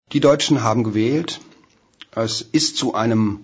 Die Deutschen haben gewählt. Es ist zu einem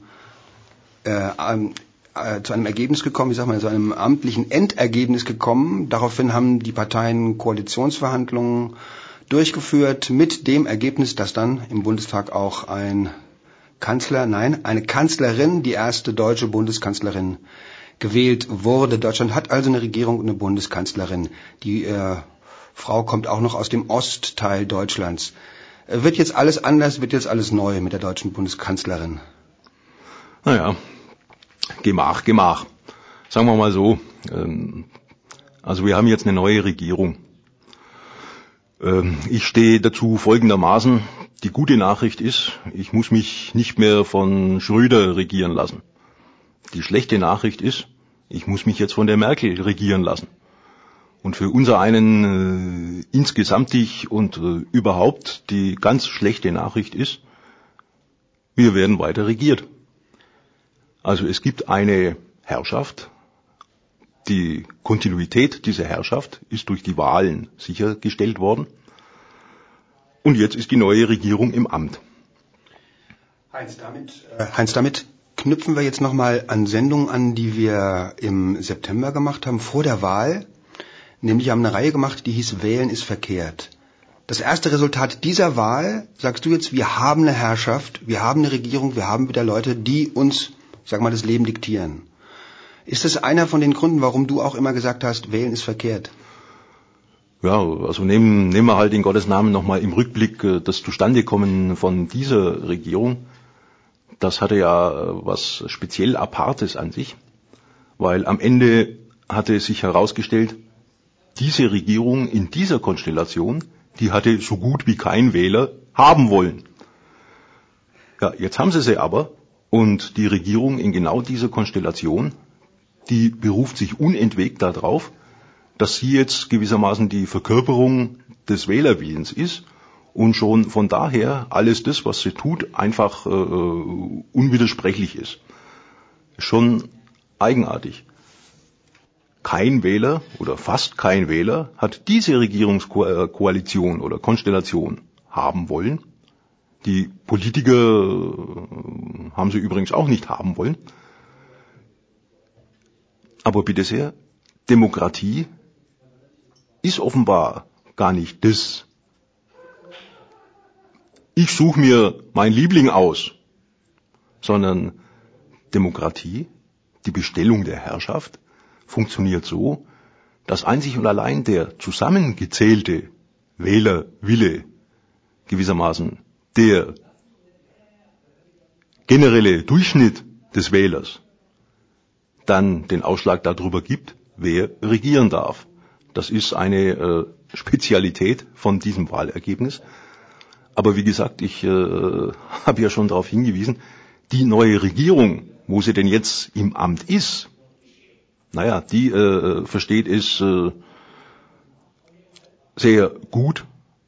Ergebnis gekommen, zu einem amtlichen Endergebnis gekommen. Daraufhin haben die Parteien Koalitionsverhandlungen durchgeführt mit dem Ergebnis, dass dann im Bundestag auch eine Kanzlerin, die erste deutsche Bundeskanzlerin, gewählt wurde. Deutschland hat also eine Regierung und eine Bundeskanzlerin. Die Frau kommt auch noch aus dem Ostteil Deutschlands. Wird jetzt alles anders, wird jetzt alles neu mit der deutschen Bundeskanzlerin? Naja, Gemach. Sagen wir mal so, also wir haben jetzt eine neue Regierung. Ich stehe dazu folgendermaßen: Die gute Nachricht ist, ich muss mich nicht mehr von Schröder regieren lassen. Die schlechte Nachricht ist, ich muss mich jetzt von der Merkel regieren lassen. Und für unser einen insgesamtig und überhaupt die ganz schlechte Nachricht ist, wir werden weiter regiert. Also es gibt eine Herrschaft. Die Kontinuität dieser Herrschaft ist durch die Wahlen sichergestellt worden. Und jetzt ist die neue Regierung im Amt. Heinz, damit knüpfen wir jetzt nochmal an Sendungen an, die wir im September gemacht haben, vor der Wahl. Nämlich haben eine Reihe gemacht, die hieß Wählen ist verkehrt. Das erste Resultat dieser Wahl, sagst du jetzt, wir haben eine Herrschaft, wir haben eine Regierung, wir haben wieder Leute, die uns, das Leben diktieren. Ist das einer von den Gründen, warum du auch immer gesagt hast, Wählen ist verkehrt? Ja, also nehmen wir halt in Gottes Namen nochmal im Rückblick das Zustandekommen von dieser Regierung. Das hatte ja was speziell Apartes an sich, weil am Ende hatte sich herausgestellt, diese Regierung in dieser Konstellation, die hatte so gut wie kein Wähler haben wollen. Ja, jetzt haben sie aber, und die Regierung in genau dieser Konstellation, die beruft sich unentwegt darauf, dass sie jetzt gewissermaßen die Verkörperung des Wählerwillens ist und schon von daher alles das, was sie tut, einfach unwidersprechlich ist. Schon eigenartig. Kein Wähler oder fast kein Wähler hat diese Regierungskoalition oder Konstellation haben wollen. Die Politiker haben sie übrigens auch nicht haben wollen. Aber bitte sehr, Demokratie ist offenbar gar nicht das. Ich suche mir meinen Liebling aus, sondern Demokratie, die Bestellung der Herrschaft, funktioniert so, dass einzig und allein der zusammengezählte Wählerwille gewissermaßen der generelle Durchschnitt des Wählers dann den Ausschlag darüber gibt, wer regieren darf. Das ist eine Spezialität von diesem Wahlergebnis. Aber wie gesagt, ich habe ja schon darauf hingewiesen, die neue Regierung, wo sie denn jetzt im Amt ist, die versteht es sehr gut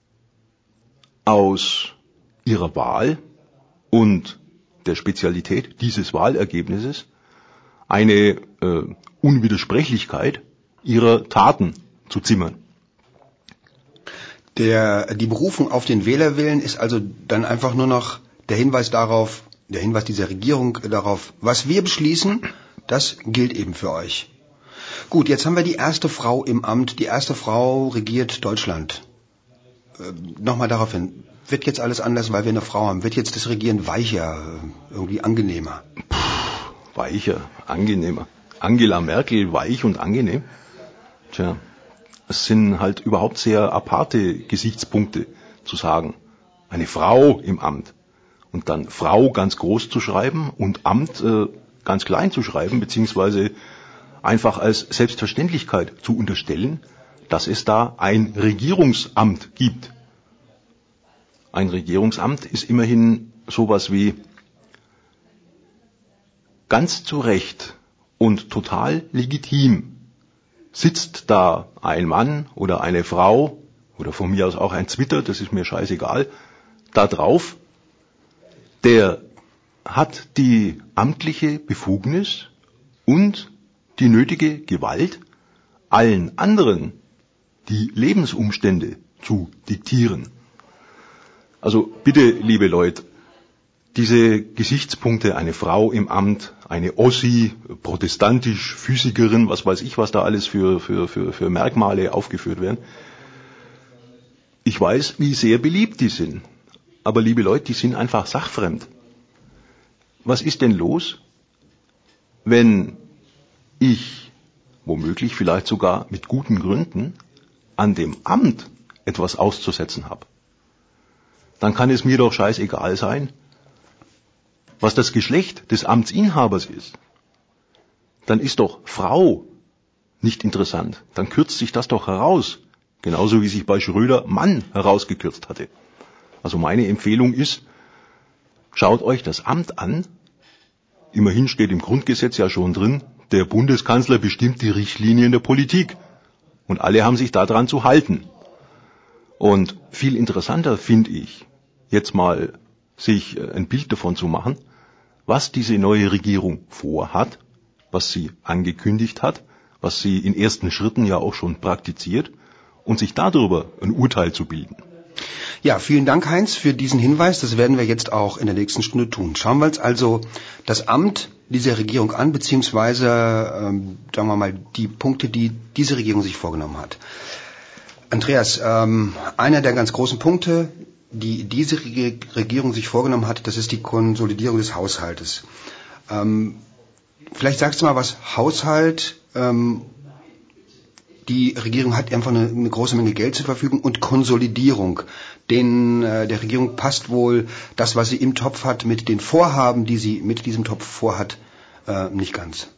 aus ihrer Wahl und der Spezialität dieses Wahlergebnisses eine Unwidersprechlichkeit ihrer Taten zu zimmern. Die Berufung auf den Wählerwillen ist also dann einfach nur noch der Hinweis dieser Regierung darauf, was wir beschließen, das gilt eben für euch. Gut, jetzt haben wir die erste Frau im Amt, die erste Frau regiert Deutschland. Nochmal darauf hin, wird jetzt alles anders, weil wir eine Frau haben? Wird jetzt das Regieren weicher, irgendwie angenehmer? Weicher, angenehmer. Angela Merkel, weich und angenehm? Tja, es sind halt überhaupt sehr aparte Gesichtspunkte zu sagen. Eine Frau im Amt. Und dann Frau ganz groß zu schreiben und Amt ganz klein zu schreiben, beziehungsweise einfach als Selbstverständlichkeit zu unterstellen, dass es da ein Regierungsamt gibt. Ein Regierungsamt ist immerhin sowas wie ganz zu Recht und total legitim sitzt da ein Mann oder eine Frau oder von mir aus auch ein Zwitter, das ist mir scheißegal, da drauf, der hat die amtliche Befugnis und die nötige Gewalt, allen anderen die Lebensumstände zu diktieren. Also bitte, liebe Leute, diese Gesichtspunkte, eine Frau im Amt, eine Ossi, protestantisch, Physikerin, was weiß ich, was da alles für Merkmale aufgeführt werden. Ich weiß, wie sehr beliebt die sind. Aber liebe Leute, die sind einfach sachfremd. Was ist denn los, wenn ich, womöglich vielleicht sogar mit guten Gründen, an dem Amt etwas auszusetzen habe? Dann kann es mir doch scheißegal sein, was das Geschlecht des Amtsinhabers ist. Dann ist doch Frau nicht interessant. Dann kürzt sich das doch heraus. Genauso wie sich bei Schröder Mann herausgekürzt hatte. Also meine Empfehlung ist, schaut euch das Amt an. Immerhin steht im Grundgesetz ja schon drin, der Bundeskanzler bestimmt die Richtlinien der Politik. Und alle haben sich daran zu halten. Und viel interessanter finde ich, jetzt mal sich ein Bild davon zu machen, was diese neue Regierung vorhat, was sie angekündigt hat, was sie in ersten Schritten ja auch schon praktiziert und sich darüber ein Urteil zu bilden. Ja, vielen Dank, Heinz, für diesen Hinweis. Das werden wir jetzt auch in der nächsten Stunde tun. Schauen wir uns also das Amt dieser Regierung an, beziehungsweise, sagen wir mal, die Punkte, die diese Regierung sich vorgenommen hat. Andreas, einer der ganz großen Punkte, die diese Regierung sich vorgenommen hat, das ist die Konsolidierung des Haushaltes. Vielleicht sagst du mal, was Haushalt, die Regierung hat einfach eine große Menge Geld zur Verfügung und Konsolidierung. Der Regierung passt wohl das, was sie im Topf hat, mit den Vorhaben, die sie mit diesem Topf vorhat, nicht ganz.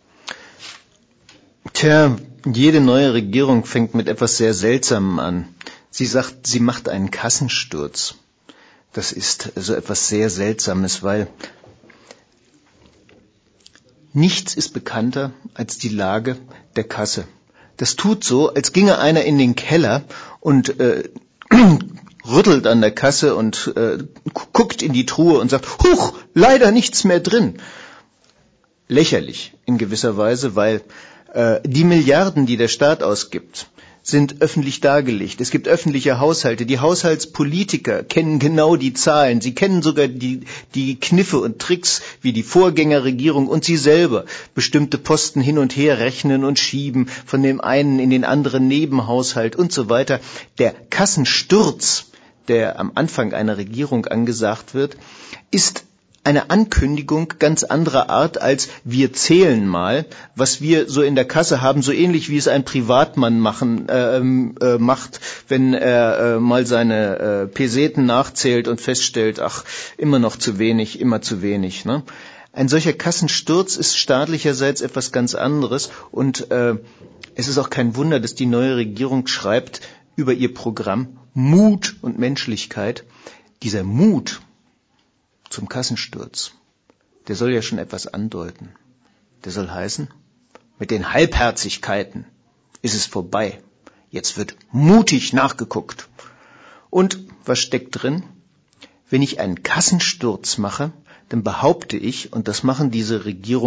Tja, jede neue Regierung fängt mit etwas sehr Seltsamem an. Sie sagt, sie macht einen Kassensturz. Das ist so etwas sehr Seltsames, weil nichts ist bekannter als die Lage der Kasse. Das tut so, als ginge einer in den Keller und rüttelt an der Kasse und guckt in die Truhe und sagt, huch, leider nichts mehr drin. Lächerlich in gewisser Weise, weil die Milliarden, die der Staat ausgibt, sind öffentlich dargelegt. Es gibt öffentliche Haushalte. Die Haushaltspolitiker kennen genau die Zahlen. Sie kennen sogar die Kniffe und Tricks, wie die Vorgängerregierung und sie selber bestimmte Posten hin und her rechnen und schieben, von dem einen in den anderen Nebenhaushalt und so weiter. Der Kassensturz, der am Anfang einer Regierung angesagt wird, ist eine Ankündigung ganz anderer Art als wir zählen mal, was wir so in der Kasse haben, so ähnlich wie es ein Privatmann macht, wenn er mal seine Peseten nachzählt und feststellt, ach, immer noch zu wenig, immer zu wenig. Ne? Ein solcher Kassensturz ist staatlicherseits etwas ganz anderes und es ist auch kein Wunder, dass die neue Regierung schreibt über ihr Programm Mut und Menschlichkeit. Dieser Mut zum Kassensturz, der soll ja schon etwas andeuten. Der soll heißen, mit den Halbherzigkeiten ist es vorbei. Jetzt wird mutig nachgeguckt. Und was steckt drin? Wenn ich einen Kassensturz mache, dann behaupte ich, und das machen diese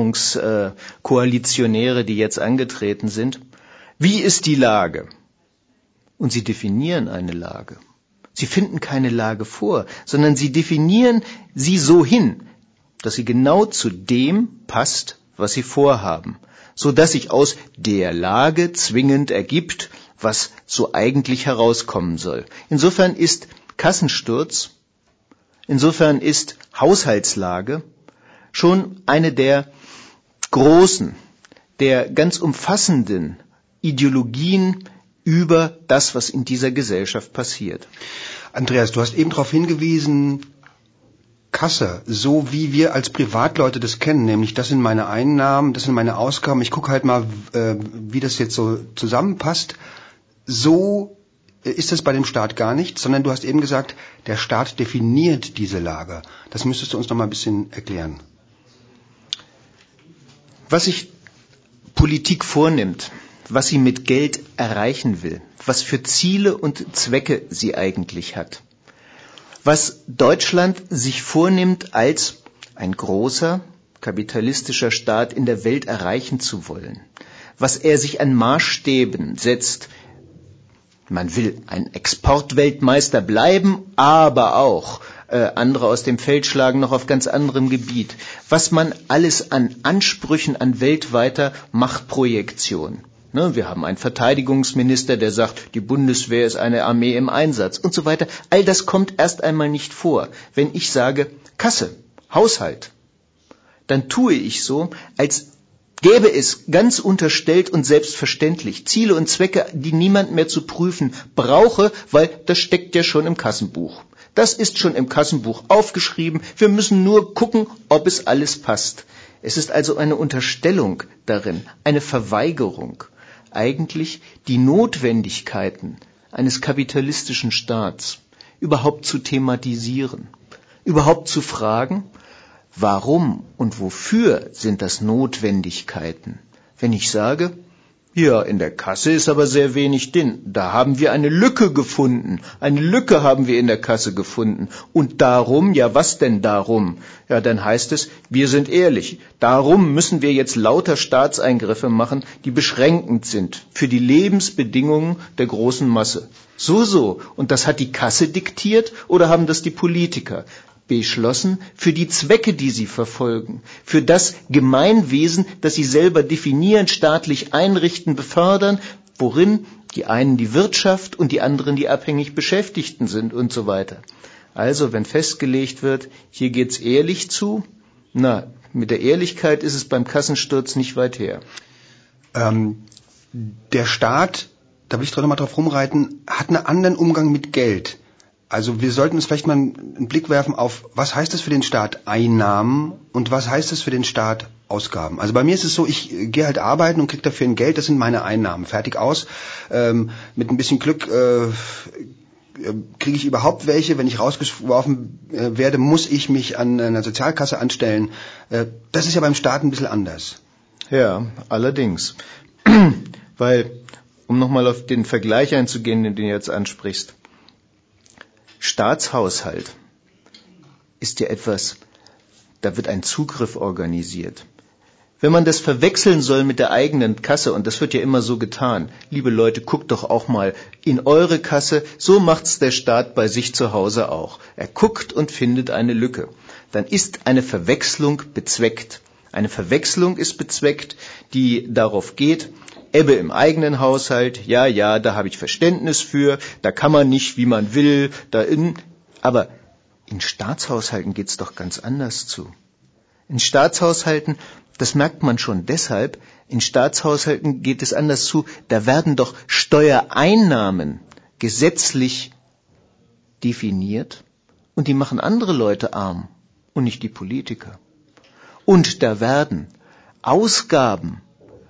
Regierungskoalitionäre, die jetzt angetreten sind, wie ist die Lage? Und sie definieren eine Lage. Sie finden keine Lage vor, sondern sie definieren sie so hin, dass sie genau zu dem passt, was sie vorhaben, so dass sich aus der Lage zwingend ergibt, was so eigentlich herauskommen soll. Insofern ist Kassensturz, insofern ist Haushaltslage schon eine der großen, der ganz umfassenden Ideologien über das, was in dieser Gesellschaft passiert. Andreas, du hast eben darauf hingewiesen, Kasse, so wie wir als Privatleute das kennen, nämlich das sind meine Einnahmen, das sind meine Ausgaben, ich gucke halt mal, wie das jetzt so zusammenpasst. So ist es bei dem Staat gar nicht, sondern du hast eben gesagt, der Staat definiert diese Lage. Das müsstest du uns noch mal ein bisschen erklären. Was sich Politik vornimmt, was sie mit Geld erreichen will, was für Ziele und Zwecke sie eigentlich hat. Was Deutschland sich vornimmt, als ein großer kapitalistischer Staat in der Welt erreichen zu wollen. Was er sich an Maßstäben setzt, Man will ein Exportweltmeister bleiben, aber auch andere aus dem Feld schlagen noch auf ganz anderem Gebiet. Was man alles an Ansprüchen an weltweiter Machtprojektion. Ne, wir haben einen Verteidigungsminister, der sagt, die Bundeswehr ist eine Armee im Einsatz und so weiter. All das kommt erst einmal nicht vor. Wenn ich sage Kasse, Haushalt, dann tue ich so, als gäbe es ganz unterstellt und selbstverständlich Ziele und Zwecke, die niemand mehr zu prüfen brauche, weil das steckt ja schon im Kassenbuch. Das ist schon im Kassenbuch aufgeschrieben. Wir müssen nur gucken, ob es alles passt. Es ist also eine Unterstellung darin, eine Verweigerung, eigentlich die Notwendigkeiten eines kapitalistischen Staats überhaupt zu thematisieren, überhaupt zu fragen, warum und wofür sind das Notwendigkeiten? Wenn ich sage, ja, in der Kasse ist aber sehr wenig drin. Da haben wir eine Lücke gefunden. Eine Lücke haben wir in der Kasse gefunden. Und darum, ja, was denn darum? Ja, dann heißt es, wir sind ehrlich. Darum müssen wir jetzt lauter Staatseingriffe machen, die beschränkend sind für die Lebensbedingungen der großen Masse. So. Und das hat die Kasse diktiert oder haben das die Politiker beschlossen für die Zwecke, die sie verfolgen, für das Gemeinwesen, das sie selber definieren, staatlich einrichten, befördern, worin die einen die Wirtschaft und die anderen die abhängig Beschäftigten sind und so weiter. Also, wenn festgelegt wird, hier geht's ehrlich zu, mit der Ehrlichkeit ist es beim Kassensturz nicht weit her. Der Staat, da will ich doch nochmal drauf rumreiten, hat einen anderen Umgang mit Geld. Also wir sollten uns vielleicht mal einen Blick werfen auf, was heißt es für den Staat Einnahmen und was heißt es für den Staat Ausgaben. Also bei mir ist es so, ich gehe halt arbeiten und kriege dafür ein Geld, das sind meine Einnahmen. Fertig aus. Mit ein bisschen Glück kriege ich überhaupt welche. Wenn ich rausgeworfen werde, muss ich mich an einer Sozialkasse anstellen. Das ist ja beim Staat ein bisschen anders. Ja, allerdings. Weil, um nochmal auf den Vergleich einzugehen, den du jetzt ansprichst, Staatshaushalt ist ja etwas, da wird ein Zugriff organisiert. Wenn man das verwechseln soll mit der eigenen Kasse, und das wird ja immer so getan, liebe Leute, guckt doch auch mal in eure Kasse, so macht's der Staat bei sich zu Hause auch. Er guckt und findet eine Lücke. Dann ist eine Verwechslung bezweckt. Eine Verwechslung ist bezweckt, die darauf geht, Ebbe im eigenen Haushalt, ja, da habe ich Verständnis für, da kann man nicht, wie man will, aber in Staatshaushalten geht's doch ganz anders zu. In Staatshaushalten, das merkt man schon deshalb, in Staatshaushalten geht es anders zu, da werden doch Steuereinnahmen gesetzlich definiert und die machen andere Leute arm und nicht die Politiker. Und da werden Ausgaben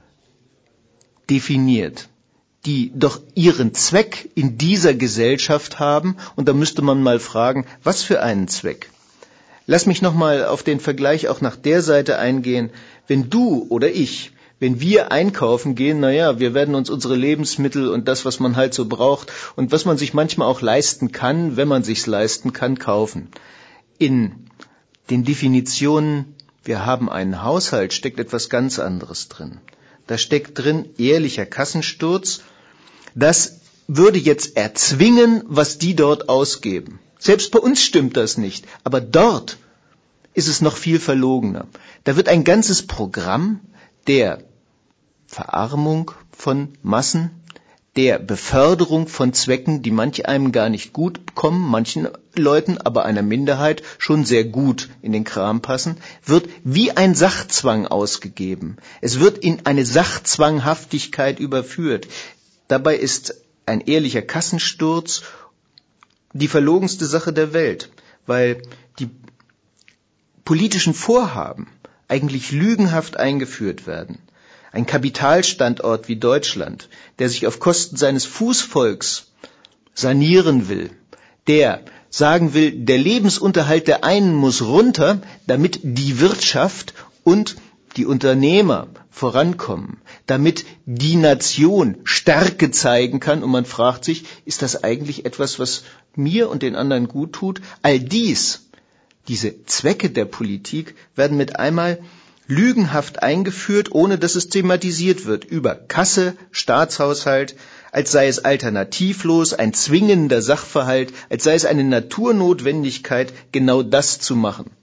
definiert, die doch ihren Zweck in dieser Gesellschaft haben. Und da müsste man mal fragen, was für einen Zweck? Lass mich nochmal auf den Vergleich auch nach der Seite eingehen. Wenn du oder ich, wenn wir einkaufen gehen, wir werden uns unsere Lebensmittel und das, was man halt so braucht und was man sich manchmal auch leisten kann, wenn man sich's leisten kann, kaufen. In den Definitionen, wir haben einen Haushalt, steckt etwas ganz anderes drin. Da steckt drin ehrlicher Kassensturz. Das würde jetzt erzwingen, was die dort ausgeben. Selbst bei uns stimmt das nicht. Aber dort ist es noch viel verlogener. Da wird ein ganzes Programm der Verarmung von Massen, der Beförderung von Zwecken, die manch einem gar nicht gut kommen, manchen Leuten, aber einer Minderheit schon sehr gut in den Kram passen, wird wie ein Sachzwang ausgegeben. Es wird in eine Sachzwanghaftigkeit überführt. Dabei ist ein ehrlicher Kassensturz die verlogenste Sache der Welt, weil die politischen Vorhaben eigentlich lügenhaft eingeführt werden. Ein Kapitalstandort wie Deutschland, der sich auf Kosten seines Fußvolks sanieren will, der sagen will, der Lebensunterhalt der einen muss runter, damit die Wirtschaft und die Unternehmer vorankommen, damit die Nation Stärke zeigen kann. Und man fragt sich, ist das eigentlich etwas, was mir und den anderen gut tut? All diese Zwecke der Politik werden mit einmal lügenhaft eingeführt, ohne dass es thematisiert wird, über Kasse, Staatshaushalt, als sei es alternativlos, ein zwingender Sachverhalt, als sei es eine Naturnotwendigkeit, genau das zu machen.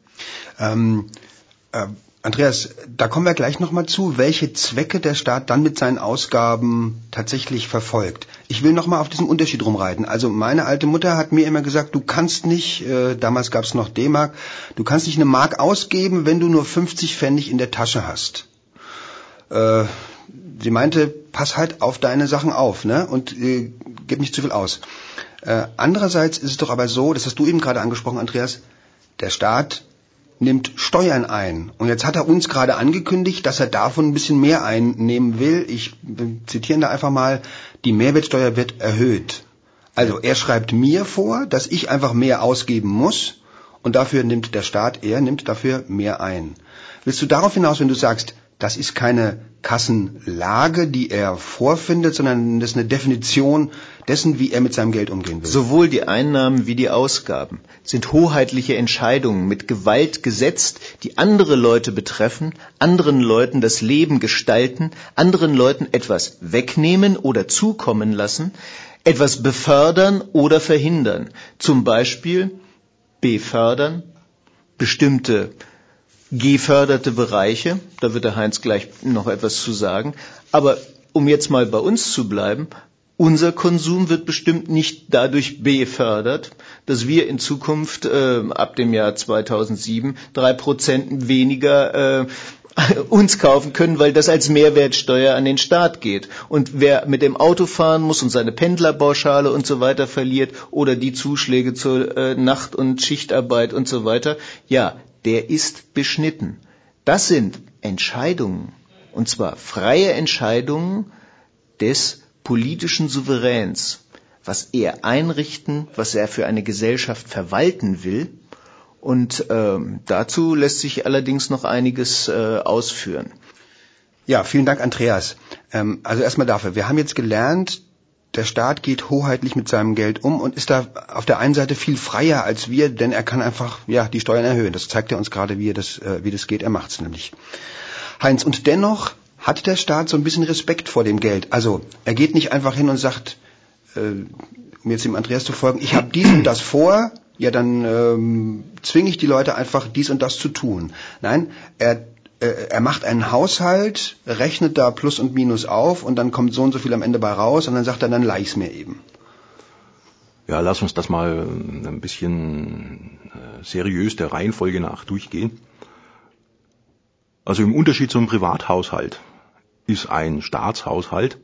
Andreas, da kommen wir gleich nochmal zu, welche Zwecke der Staat dann mit seinen Ausgaben tatsächlich verfolgt. Ich will nochmal auf diesem Unterschied rumreiten. Also meine alte Mutter hat mir immer gesagt, du kannst nicht, damals gab es noch D-Mark, du kannst nicht eine Mark ausgeben, wenn du nur 50 Pfennig in der Tasche hast. Sie meinte, pass halt auf deine Sachen auf, ne? Und gib nicht zu viel aus. Andererseits ist es doch aber so, das hast du eben gerade angesprochen, Andreas, der Staat nimmt Steuern ein. Und jetzt hat er uns gerade angekündigt, dass er davon ein bisschen mehr einnehmen will. Ich zitiere da einfach mal, die Mehrwertsteuer wird erhöht. Also er schreibt mir vor, dass ich einfach mehr ausgeben muss und dafür nimmt der Staat, er nimmt dafür mehr ein. Willst du darauf hinaus, wenn du sagst, das ist keine Kassenlage, die er vorfindet, sondern das ist eine Definition dessen, wie er mit seinem Geld umgehen will? Sowohl die Einnahmen wie die Ausgaben sind hoheitliche Entscheidungen mit Gewalt gesetzt, die andere Leute betreffen, anderen Leuten das Leben gestalten, anderen Leuten etwas wegnehmen oder zukommen lassen, etwas befördern oder verhindern. Zum Beispiel befördern, bestimmte geförderte Bereiche, da wird der Heinz gleich noch etwas zu sagen, aber um jetzt mal bei uns zu bleiben, unser Konsum wird bestimmt nicht dadurch befördert, dass wir in Zukunft ab dem Jahr 2007 3% weniger uns kaufen können, weil das als Mehrwertsteuer an den Staat geht. Und wer mit dem Auto fahren muss und seine Pendlerpauschale und so weiter verliert oder die Zuschläge zur Nacht- und Schichtarbeit und so weiter, ja, der ist beschnitten. Das sind Entscheidungen, und zwar freie Entscheidungen des politischen Souveräns, was er einrichten, was er für eine Gesellschaft verwalten will. Und dazu lässt sich allerdings noch einiges ausführen. Ja, vielen Dank, Andreas. Also erstmal dafür. Wir haben jetzt gelernt, der Staat geht hoheitlich mit seinem Geld um und ist da auf der einen Seite viel freier als wir, denn er kann einfach die Steuern erhöhen. Das zeigt er uns gerade, wie das geht. Er macht's nämlich. Heinz, und dennoch hat der Staat so ein bisschen Respekt vor dem Geld. Also er geht nicht einfach hin und sagt, um jetzt dem Andreas zu folgen, ich habe dies und das vor, ja dann zwinge ich die Leute einfach dies und das zu tun. Nein, er macht einen Haushalt, rechnet da Plus und Minus auf und dann kommt so und so viel am Ende bei raus und dann sagt er, dann leih ich's mir eben. Ja, lass uns das mal ein bisschen seriös der Reihenfolge nach durchgehen. Also im Unterschied zum Privathaushalt ist ein Staatshaushalt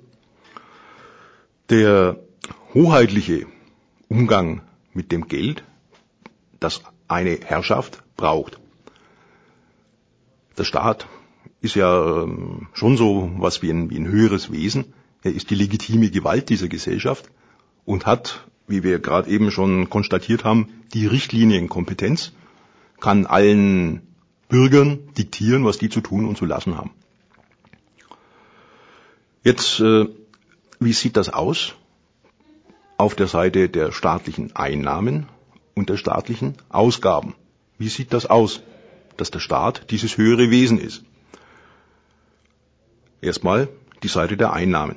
der hoheitliche Umgang mit dem Geld, das eine Herrschaft braucht. Der Staat ist ja schon so was wie ein höheres Wesen. Er ist die legitime Gewalt dieser Gesellschaft und hat, wie wir gerade eben schon konstatiert haben, die Richtlinienkompetenz, kann allen Bürgern diktieren, was die zu tun und zu lassen haben. Jetzt, wie sieht das aus auf der Seite der staatlichen Einnahmen und der staatlichen Ausgaben? Wie sieht das aus, dass der Staat dieses höhere Wesen ist? Erstmal die Seite der Einnahmen.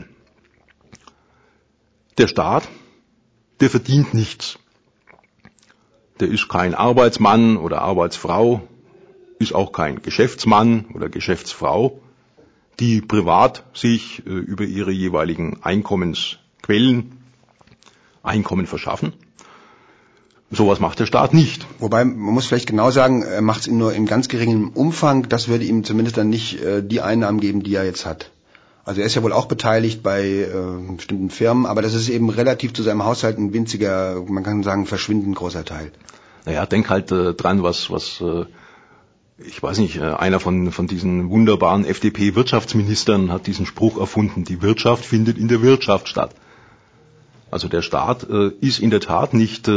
Der Staat, der verdient nichts. Der ist kein Arbeitsmann oder Arbeitsfrau, ist auch kein Geschäftsmann oder Geschäftsfrau, die privat sich über ihre jeweiligen Einkommensquellen Einkommen verschaffen. Sowas macht der Staat nicht. Wobei, man muss vielleicht genau sagen, er macht es nur in ganz geringem Umfang. Das würde ihm zumindest dann nicht die Einnahmen geben, die er jetzt hat. Also er ist ja wohl auch beteiligt bei bestimmten Firmen, aber das ist eben relativ zu seinem Haushalt ein winziger, man kann sagen, verschwindend großer Teil. Naja, denk halt dran, was ich weiß nicht, einer von diesen wunderbaren FDP-Wirtschaftsministern hat diesen Spruch erfunden, die Wirtschaft findet in der Wirtschaft statt. Also der Staat ist in der Tat nicht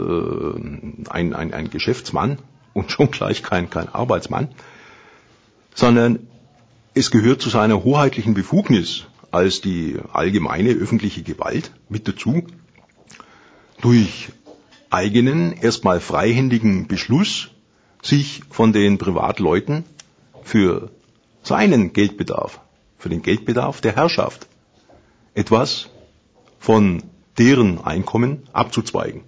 ein Geschäftsmann und schon gleich kein Arbeitsmann, sondern es gehört zu seiner hoheitlichen Befugnis als die allgemeine öffentliche Gewalt mit dazu, durch eigenen, erstmal freihändigen Beschluss sich von den Privatleuten für seinen Geldbedarf, für den Geldbedarf der Herrschaft, etwas von deren Einkommen abzuzweigen.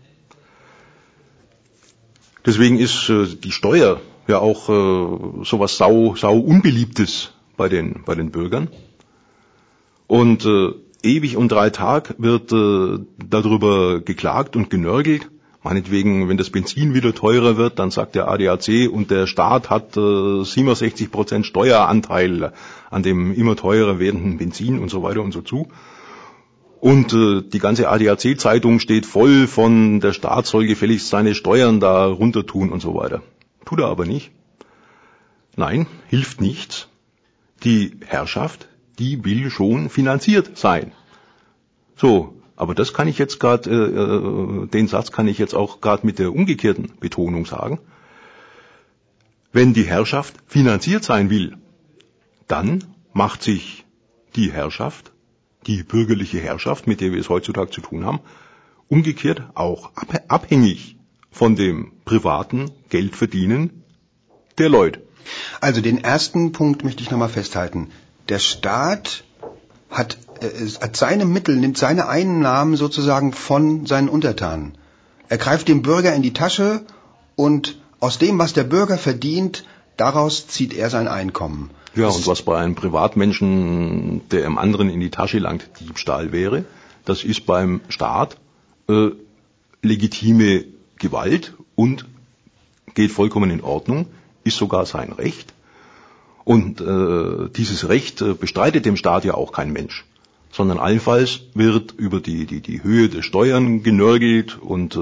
Deswegen ist die Steuer ja auch sowas sau Unbeliebtes bei den Bürgern. Und ewig und 3 Tage wird darüber geklagt und genörgelt. Meinetwegen, wenn das Benzin wieder teurer wird, dann sagt der ADAC und der Staat hat 67% Steueranteil an dem immer teurer werdenden Benzin und so weiter und so zu. Und die ganze ADAC-Zeitung steht voll von, der Staat soll gefälligst seine Steuern da runter tun und so weiter. Tut er aber nicht. Nein, hilft nichts. Die Herrschaft, die will schon finanziert sein. So, aber das kann ich jetzt gerade, den Satz kann ich jetzt auch gerade mit der umgekehrten Betonung sagen. Wenn die Herrschaft finanziert sein will, dann macht sich die Herrschaft, die bürgerliche Herrschaft, mit der wir es heutzutage zu tun haben, umgekehrt auch abhängig von dem privaten Geldverdienen der Leute. Also den ersten Punkt möchte ich nochmal festhalten. Der Staat hat seine Mittel, nimmt seine Einnahmen sozusagen von seinen Untertanen. Er greift dem Bürger in die Tasche und aus dem, was der Bürger verdient, daraus zieht er sein Einkommen. Ja, und was bei einem Privatmenschen, der einem anderen in die Tasche langt, Diebstahl wäre, das ist beim Staat legitime Gewalt und geht vollkommen in Ordnung, ist sogar sein Recht. Und dieses Recht bestreitet dem Staat ja auch kein Mensch, sondern allenfalls wird über die Höhe der Steuern genörgelt und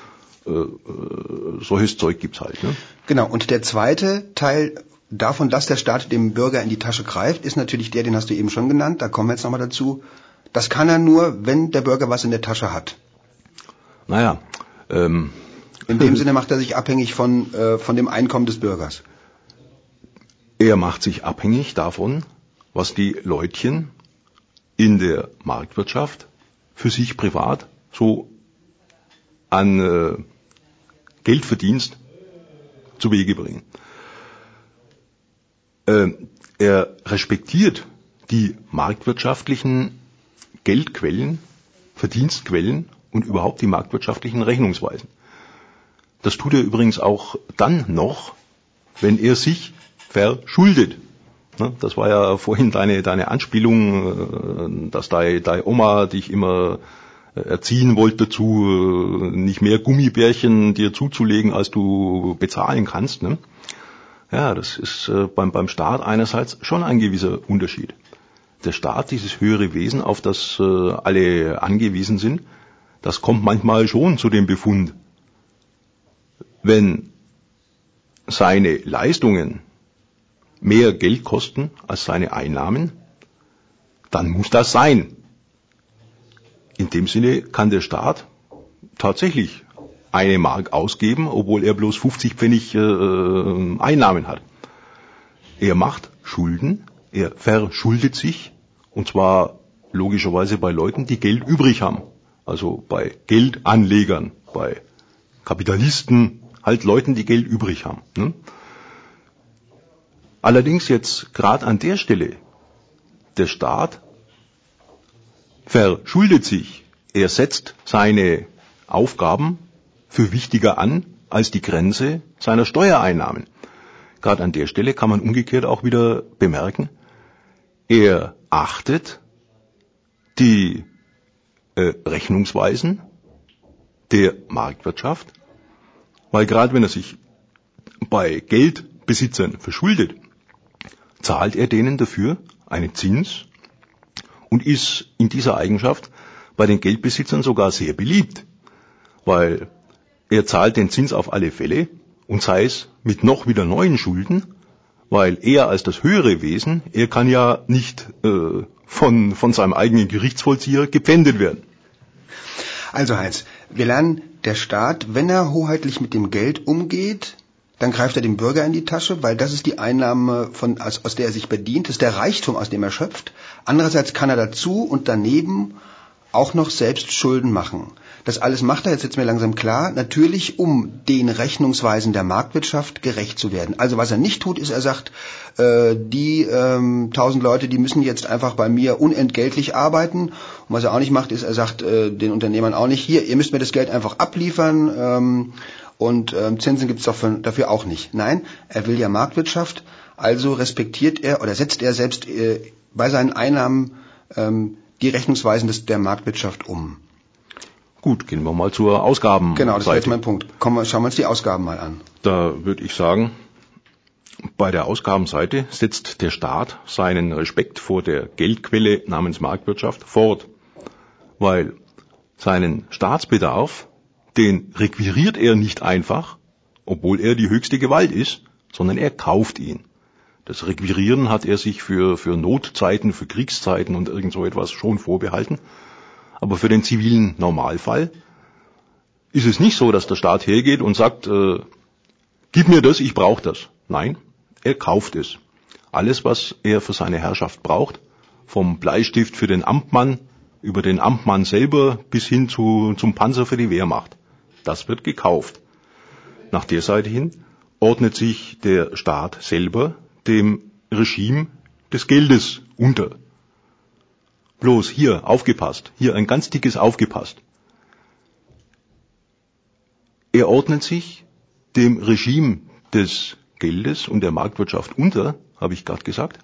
solches Zeug gibt's halt. Ne? Genau, und der zweite Teil davon, dass der Staat dem Bürger in die Tasche greift, ist natürlich der, den hast du eben schon genannt, da kommen wir jetzt nochmal dazu. Das kann er nur, wenn der Bürger was in der Tasche hat. Naja. In dem Sinne macht er sich abhängig von dem Einkommen des Bürgers. Er macht sich abhängig davon, was die Leutchen in der Marktwirtschaft für sich privat so an Geldverdienst zu Wege bringen. Er respektiert die marktwirtschaftlichen Geldquellen, Verdienstquellen und überhaupt die marktwirtschaftlichen Rechnungsweisen. Das tut er übrigens auch dann noch, wenn er sich verschuldet. Das war ja vorhin deine Anspielung, dass deine Oma dich immer erziehen wollte dazu, nicht mehr Gummibärchen dir zuzulegen, als du bezahlen kannst. Ne? Ja, das ist beim Staat einerseits schon ein gewisser Unterschied. Der Staat, dieses höhere Wesen, auf das alle angewiesen sind, das kommt manchmal schon zu dem Befund, wenn seine Leistungen mehr Geld kosten als seine Einnahmen, dann muss das sein. In dem Sinne kann der Staat tatsächlich 1 Mark ausgeben, obwohl er bloß 50 Pfennig Einnahmen hat. Er macht Schulden, er verschuldet sich, und zwar logischerweise bei Leuten, die Geld übrig haben. Also bei Geldanlegern, bei Kapitalisten, halt Leuten, die Geld übrig haben. Ne? Allerdings jetzt gerade an der Stelle, der Staat verschuldet sich, er setzt seine Aufgaben für wichtiger an als die Grenze seiner Steuereinnahmen. Gerade an der Stelle kann man umgekehrt auch wieder bemerken, er achtet die Rechnungsweisen der Marktwirtschaft, weil gerade wenn er sich bei Geldbesitzern verschuldet, zahlt er denen dafür einen Zins und ist in dieser Eigenschaft bei den Geldbesitzern sogar sehr beliebt, weil er zahlt den Zins auf alle Fälle und sei es mit noch wieder neuen Schulden, weil er als das höhere Wesen, er kann ja nicht von seinem eigenen Gerichtsvollzieher gepfändet werden. Also Heinz, wir lernen, der Staat, wenn er hoheitlich mit dem Geld umgeht, dann greift er dem Bürger in die Tasche, weil das ist die Einnahme, aus der er sich bedient, das ist der Reichtum, aus dem er schöpft. Andererseits kann er dazu und daneben auch noch selbst Schulden machen. Das alles macht er, jetzt ist mir langsam klar, natürlich um den Rechnungsweisen der Marktwirtschaft gerecht zu werden. Also was er nicht tut, ist, er sagt, die 1000 Leute, die müssen jetzt einfach bei mir unentgeltlich arbeiten. Und was er auch nicht macht, ist, er sagt den Unternehmern auch nicht, hier, ihr müsst mir das Geld einfach abliefern und Zinsen gibt's dafür auch nicht. Nein, er will ja Marktwirtschaft, also respektiert er oder setzt er selbst bei seinen Einnahmen die Rechnungsweisen der Marktwirtschaft um. Gut, gehen wir mal zur Ausgabenseite. Genau, das war jetzt mein Punkt. Schauen wir uns die Ausgaben mal an. Da würde ich sagen, bei der Ausgabenseite setzt der Staat seinen Respekt vor der Geldquelle namens Marktwirtschaft fort, weil seinen Staatsbedarf, den requiriert er nicht einfach, obwohl er die höchste Gewalt ist, sondern er kauft ihn. Das Requirieren hat er sich für Notzeiten, für Kriegszeiten und irgend so etwas schon vorbehalten. Aber für den zivilen Normalfall ist es nicht so, dass der Staat hergeht und sagt, gib mir das, ich brauche das. Nein, er kauft es. Alles, was er für seine Herrschaft braucht, vom Bleistift für den Amtmann, über den Amtmann selber bis hin zum Panzer für die Wehrmacht, das wird gekauft. Nach der Seite hin ordnet sich der Staat selber dem Regime des Geldes unter. Bloß hier, aufgepasst, hier ein ganz dickes Aufgepasst. Er ordnet sich dem Regime des Geldes und der Marktwirtschaft unter, habe ich gerade gesagt.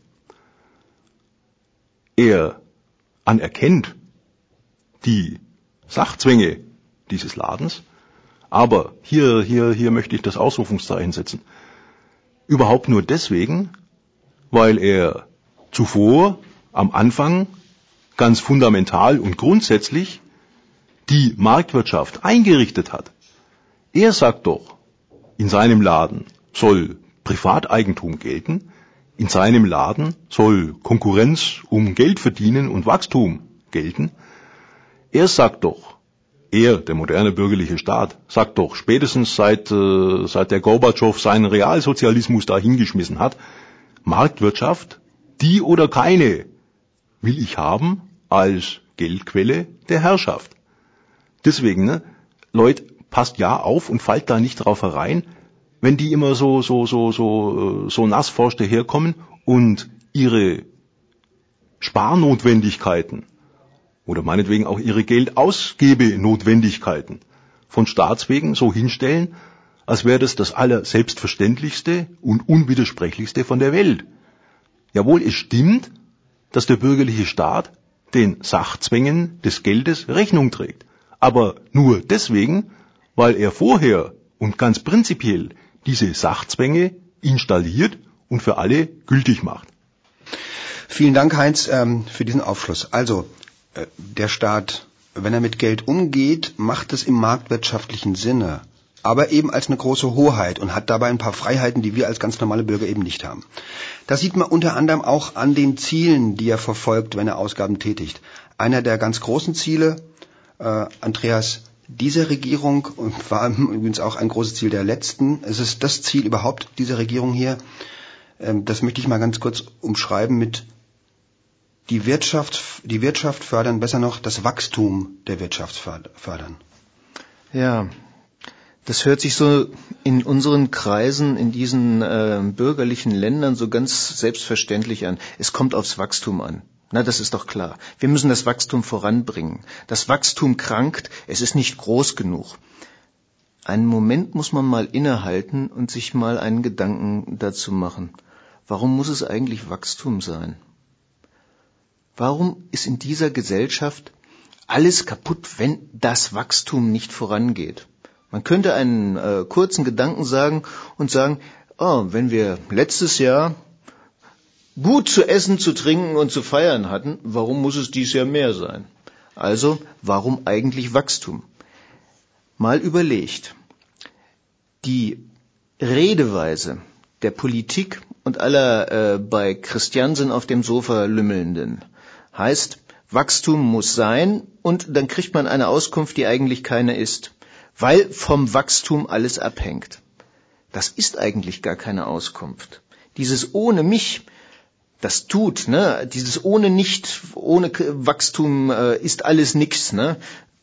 Er anerkennt die Sachzwänge dieses Ladens, aber hier möchte ich das Ausrufungszeichen setzen. Überhaupt nur deswegen, weil er zuvor am Anfang ganz fundamental und grundsätzlich die Marktwirtschaft eingerichtet hat. Er sagt doch, in seinem Laden soll Privateigentum gelten, in seinem Laden soll Konkurrenz um Geld verdienen und Wachstum gelten. Er sagt doch, der moderne bürgerliche Staat, sagt doch spätestens seit der Gorbatschow seinen Realsozialismus da hingeschmissen hat, Marktwirtschaft, die oder keine, will ich haben als Geldquelle der Herrschaft. Deswegen, Leute, passt ja auf und fallt da nicht drauf herein, wenn die immer so nassforsch daherkommen und ihre Sparnotwendigkeiten oder meinetwegen auch ihre Geldausgebenotwendigkeiten von Staatswegen so hinstellen, als wäre das Allerselbstverständlichste und Unwidersprechlichste von der Welt. Jawohl, es stimmt, dass der bürgerliche Staat den Sachzwängen des Geldes Rechnung trägt. Aber nur deswegen, weil er vorher und ganz prinzipiell diese Sachzwänge installiert und für alle gültig macht. Vielen Dank, Heinz, für diesen Aufschluss. Also, der Staat, wenn er mit Geld umgeht, macht es im marktwirtschaftlichen Sinne, aber eben als eine große Hoheit und hat dabei ein paar Freiheiten, die wir als ganz normale Bürger eben nicht haben. Das sieht man unter anderem auch an den Zielen, die er verfolgt, wenn er Ausgaben tätigt. Einer der ganz großen Ziele, Andreas, dieser Regierung, und war übrigens auch ein großes Ziel der letzten, es ist das Ziel überhaupt dieser Regierung hier, das möchte ich mal ganz kurz umschreiben mit die Wirtschaft fördern, besser noch das Wachstum der Wirtschaft fördern. Ja, das hört sich so in unseren Kreisen, in diesen bürgerlichen Ländern so ganz selbstverständlich an. Es kommt aufs Wachstum an. Na, das ist doch klar. Wir müssen das Wachstum voranbringen. Das Wachstum krankt, es ist nicht groß genug. Einen Moment muss man mal innehalten und sich mal einen Gedanken dazu machen. Warum muss es eigentlich Wachstum sein? Warum ist in dieser Gesellschaft alles kaputt, wenn das Wachstum nicht vorangeht? Man könnte einen kurzen Gedanken sagen, wenn wir letztes Jahr gut zu essen, zu trinken und zu feiern hatten, warum muss es dies Jahr mehr sein? Also, warum eigentlich Wachstum? Mal überlegt, die Redeweise der Politik und aller bei Christiansen auf dem Sofa lümmelnden heißt, Wachstum muss sein und dann kriegt man eine Auskunft, die eigentlich keine ist, weil vom Wachstum alles abhängt. Das ist eigentlich gar keine Auskunft. Dieses ohne mich das tut, ne? Dieses ohne Wachstum ist alles nix, ne?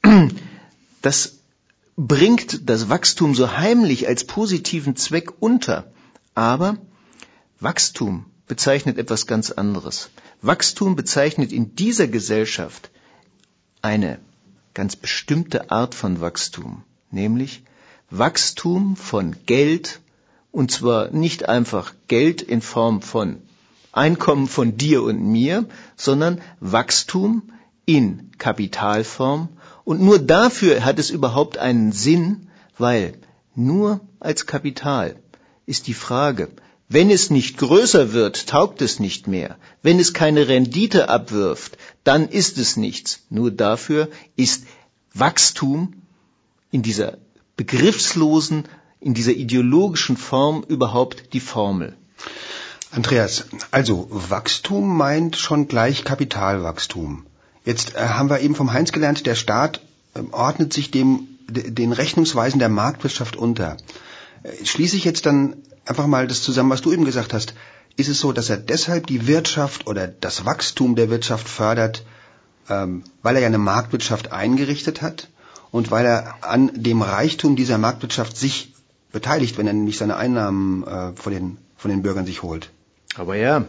Das bringt das Wachstum so heimlich als positiven Zweck unter. Aber Wachstum bezeichnet etwas ganz anderes. Wachstum bezeichnet in dieser Gesellschaft eine ganz bestimmte Art von Wachstum, nämlich Wachstum von Geld, und zwar nicht einfach Geld in Form von Einkommen von dir und mir, sondern Wachstum in Kapitalform. Und nur dafür hat es überhaupt einen Sinn, weil nur als Kapital ist die Frage, wenn es nicht größer wird, taugt es nicht mehr. Wenn es keine Rendite abwirft, dann ist es nichts. Nur dafür ist Wachstum in dieser begriffslosen, in dieser ideologischen Form überhaupt die Formel. Andreas, also Wachstum meint schon gleich Kapitalwachstum. Jetzt haben wir eben vom Heinz gelernt, der Staat ordnet sich den Rechnungsweisen der Marktwirtschaft unter. Schließe ich jetzt dann einfach mal das zusammen, was du eben gesagt hast. Ist es so, dass er deshalb die Wirtschaft oder das Wachstum der Wirtschaft fördert, weil er ja eine Marktwirtschaft eingerichtet hat und weil er an dem Reichtum dieser Marktwirtschaft sich beteiligt, wenn er nämlich seine Einnahmen von den Bürgern sich holt? Aber ja,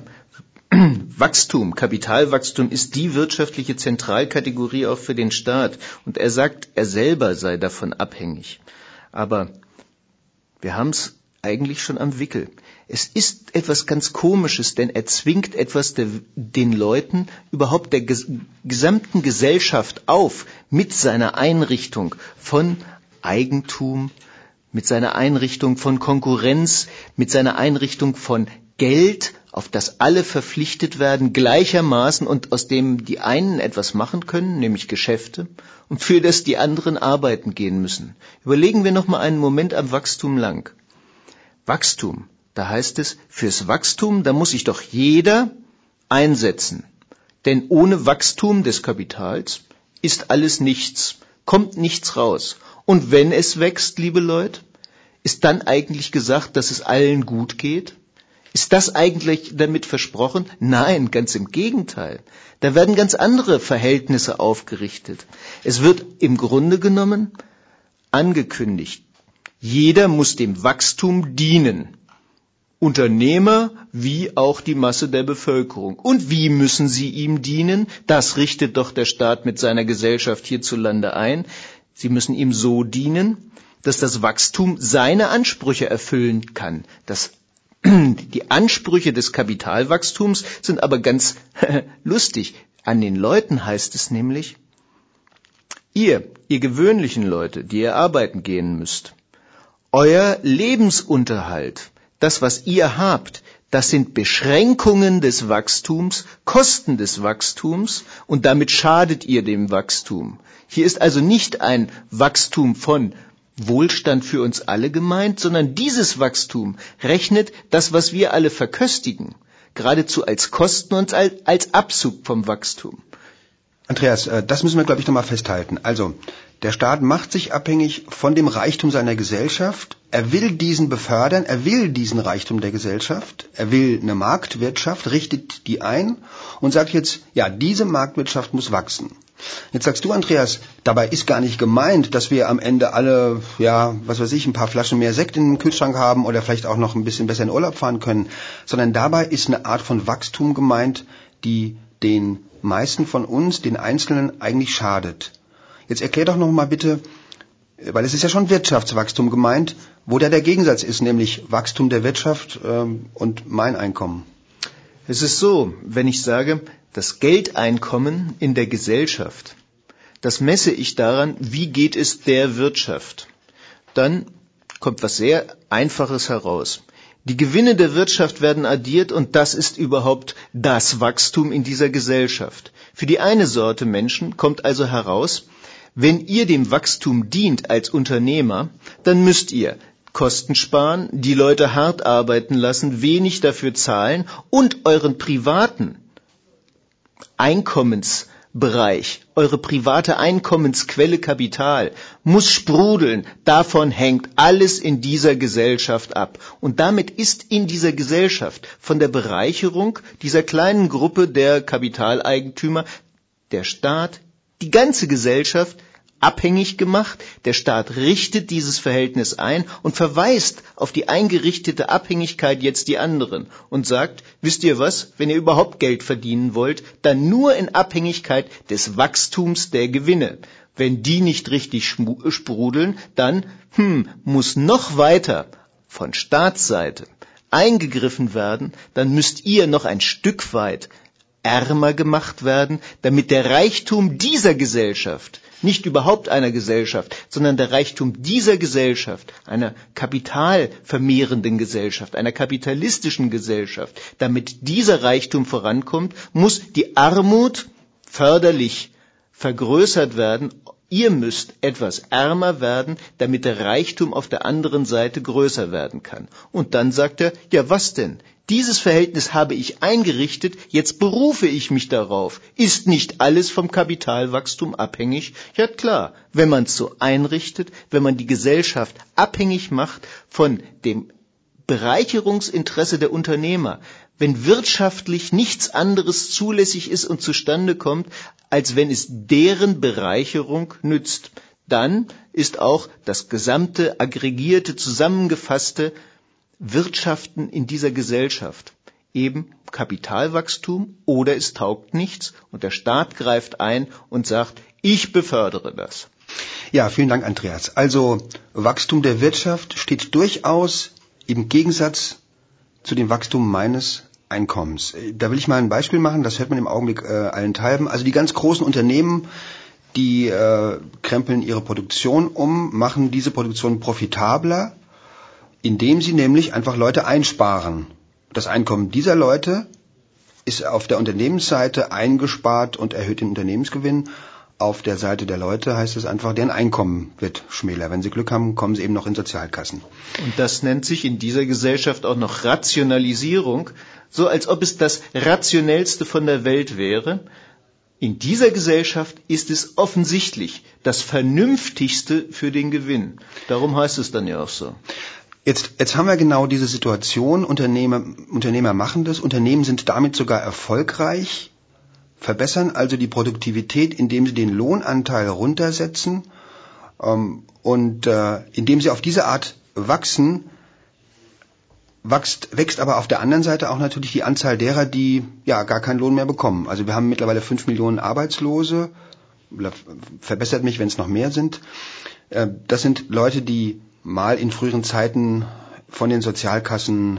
Wachstum, Kapitalwachstum ist die wirtschaftliche Zentralkategorie auch für den Staat. Und er sagt, er selber sei davon abhängig. Aber wir haben es eigentlich schon am Wickel. Es ist etwas ganz Komisches, denn er zwingt etwas den Leuten, überhaupt der gesamten Gesellschaft auf, mit seiner Einrichtung von Eigentum, mit seiner Einrichtung von Konkurrenz, mit seiner Einrichtung von Geld, auf das alle verpflichtet werden, gleichermaßen und aus dem die einen etwas machen können, nämlich Geschäfte, und für das die anderen arbeiten gehen müssen. Überlegen wir noch mal einen Moment am Wachstum lang. Wachstum, da heißt es, fürs Wachstum, da muss sich doch jeder einsetzen. Denn ohne Wachstum des Kapitals ist alles nichts, kommt nichts raus. Und wenn es wächst, liebe Leute, ist dann eigentlich gesagt, dass es allen gut geht? Ist das eigentlich damit versprochen? Nein, ganz im Gegenteil. Da werden ganz andere Verhältnisse aufgerichtet. Es wird im Grunde genommen angekündigt, jeder muss dem Wachstum dienen. Unternehmer wie auch die Masse der Bevölkerung. Und wie müssen sie ihm dienen? Das richtet doch der Staat mit seiner Gesellschaft hierzulande ein. Sie müssen ihm so dienen, dass das Wachstum seine Ansprüche erfüllen kann. Die Ansprüche des Kapitalwachstums sind aber ganz lustig. An den Leuten heißt es nämlich, ihr gewöhnlichen Leute, die ihr arbeiten gehen müsst, euer Lebensunterhalt, das, was ihr habt, das sind Beschränkungen des Wachstums, Kosten des Wachstums und damit schadet ihr dem Wachstum. Hier ist also nicht ein Wachstum von Wohlstand für uns alle gemeint, sondern dieses Wachstum rechnet das, was wir alle verköstigen, geradezu als Kosten und als Abzug vom Wachstum. Andreas, das müssen wir, glaube ich, nochmal festhalten. Also, der Staat macht sich abhängig von dem Reichtum seiner Gesellschaft. Er will diesen befördern, er will diesen Reichtum der Gesellschaft. Er will eine Marktwirtschaft, richtet die ein und sagt jetzt, ja, diese Marktwirtschaft muss wachsen. Jetzt sagst du, Andreas, dabei ist gar nicht gemeint, dass wir am Ende alle, ja, was weiß ich, ein paar Flaschen mehr Sekt in den Kühlschrank haben oder vielleicht auch noch ein bisschen besser in Urlaub fahren können, sondern dabei ist eine Art von Wachstum gemeint, die den meisten von uns, den Einzelnen, eigentlich schadet. Jetzt erklär doch noch mal bitte, weil es ist ja schon Wirtschaftswachstum gemeint, wo da der Gegensatz ist, nämlich Wachstum der Wirtschaft und mein Einkommen. Es ist so, wenn ich sage, das Geldeinkommen in der Gesellschaft, das messe ich daran, wie geht es der Wirtschaft. Dann kommt was sehr Einfaches heraus. Die Gewinne der Wirtschaft werden addiert und das ist überhaupt das Wachstum in dieser Gesellschaft. Für die eine Sorte Menschen kommt also heraus, wenn ihr dem Wachstum dient als Unternehmer, dann müsst ihr Kosten sparen, die Leute hart arbeiten lassen, wenig dafür zahlen und euren privaten Bereich, eure private Einkommensquelle Kapital muss sprudeln. Davon hängt alles in dieser Gesellschaft ab. Und damit ist in dieser Gesellschaft von der Bereicherung dieser kleinen Gruppe der Kapitaleigentümer der Staat, die ganze Gesellschaft abhängig gemacht. Der Staat richtet dieses Verhältnis ein und verweist auf die eingerichtete Abhängigkeit jetzt die anderen und sagt, wisst ihr was, wenn ihr überhaupt Geld verdienen wollt, dann nur in Abhängigkeit des Wachstums der Gewinne. Wenn die nicht richtig sprudeln, dann muss noch weiter von Staatsseite eingegriffen werden, dann müsst ihr noch ein Stück weit ärmer gemacht werden, damit der Reichtum dieser Gesellschaft, nicht überhaupt einer Gesellschaft, sondern der Reichtum dieser Gesellschaft, einer kapitalvermehrenden Gesellschaft, einer kapitalistischen Gesellschaft, damit dieser Reichtum vorankommt, muss die Armut förderlich vergrößert werden. Ihr müsst etwas ärmer werden, damit der Reichtum auf der anderen Seite größer werden kann. Und dann sagt er, ja was denn? Dieses Verhältnis habe ich eingerichtet, jetzt berufe ich mich darauf. Ist nicht alles vom Kapitalwachstum abhängig? Ja klar, wenn man es so einrichtet, wenn man die Gesellschaft abhängig macht von dem Bereicherungsinteresse der Unternehmer, wenn wirtschaftlich nichts anderes zulässig ist und zustande kommt, als wenn es deren Bereicherung nützt, dann ist auch das gesamte, aggregierte, zusammengefasste Wirtschaften in dieser Gesellschaft eben Kapitalwachstum oder es taugt nichts und der Staat greift ein und sagt, ich befördere das. Ja, vielen Dank, Andreas. Also Wachstum der Wirtschaft steht durchaus im Gegensatz zu dem Wachstum meines Einkommens. Da will ich mal ein Beispiel machen, das hört man im Augenblick allenthalben. Also die ganz großen Unternehmen, die krempeln ihre Produktion um, machen diese Produktion profitabler, indem sie nämlich einfach Leute einsparen. Das Einkommen dieser Leute ist auf der Unternehmensseite eingespart und erhöht den Unternehmensgewinn. Auf der Seite der Leute heißt es einfach, deren Einkommen wird schmäler. Wenn sie Glück haben, kommen sie eben noch in Sozialkassen. Und das nennt sich in dieser Gesellschaft auch noch Rationalisierung, so als ob es das Rationellste von der Welt wäre. In dieser Gesellschaft ist es offensichtlich das Vernünftigste für den Gewinn. Darum heißt es dann ja auch so. Jetzt haben wir genau diese Situation, Unternehmer machen das, Unternehmen sind damit sogar erfolgreich, verbessern also die Produktivität, indem sie den Lohnanteil runtersetzen und indem sie auf diese Art wachsen, wächst aber auf der anderen Seite auch natürlich die Anzahl derer, die ja gar keinen Lohn mehr bekommen. Also wir haben mittlerweile 5 Millionen Arbeitslose, verbessert mich, wenn es noch mehr sind. Das sind Leute, die mal in früheren Zeiten von den Sozialkassen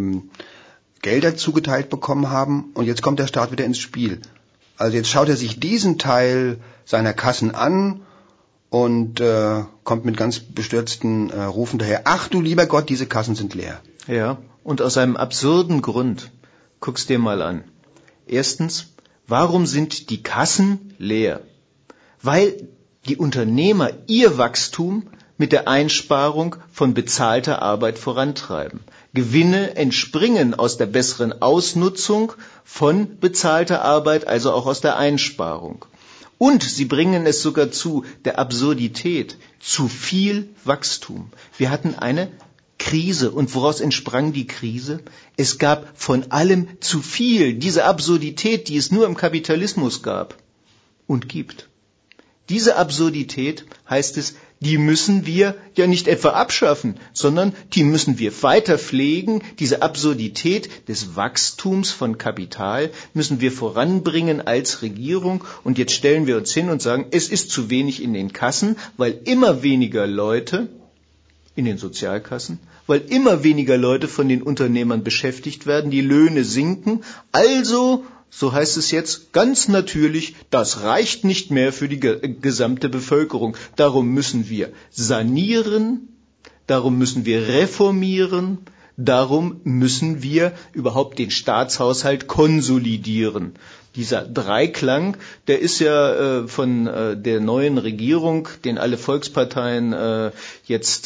Gelder zugeteilt bekommen haben und jetzt kommt der Staat wieder ins Spiel. Also jetzt schaut er sich diesen Teil seiner Kassen an und kommt mit ganz bestürzten Rufen daher, ach du lieber Gott, diese Kassen sind leer. Ja, und aus einem absurden Grund. Guck's dir mal an. Erstens, warum sind die Kassen leer? Weil die Unternehmer ihr Wachstum mit der Einsparung von bezahlter Arbeit vorantreiben. Gewinne entspringen aus der besseren Ausnutzung von bezahlter Arbeit, also auch aus der Einsparung. Und sie bringen es sogar zu der Absurdität, zu viel Wachstum. Wir hatten eine Krise. Und woraus entsprang die Krise? Es gab von allem zu viel, diese Absurdität, die es nur im Kapitalismus gab und gibt. Diese Absurdität, heißt es, die müssen wir ja nicht etwa abschaffen, sondern die müssen wir weiter pflegen. Diese Absurdität des Wachstums von Kapital müssen wir voranbringen als Regierung. Und jetzt stellen wir uns hin und sagen, es ist zu wenig in den Kassen, weil immer weniger Leute in den Sozialkassen, weil immer weniger Leute von den Unternehmern beschäftigt werden, die Löhne sinken. Also, so heißt es jetzt, ganz natürlich, das reicht nicht mehr für die gesamte Bevölkerung. Darum müssen wir sanieren, darum müssen wir reformieren, darum müssen wir überhaupt den Staatshaushalt konsolidieren. Dieser Dreiklang, der ist ja von der neuen Regierung, den alle Volksparteien jetzt